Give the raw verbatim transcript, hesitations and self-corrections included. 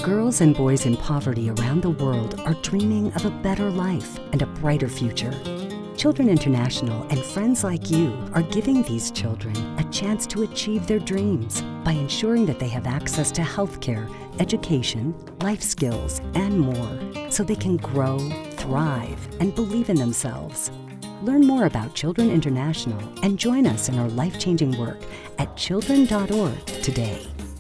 girls and boys in poverty around the world are dreaming of a better life and a brighter future. Children International and friends like you are giving these children a chance to achieve their dreams by ensuring that they have access to healthcare, education, life skills, and more, so they can grow, thrive, and believe in themselves. Learn more about Children International and join us in our life-changing work at children dot org today.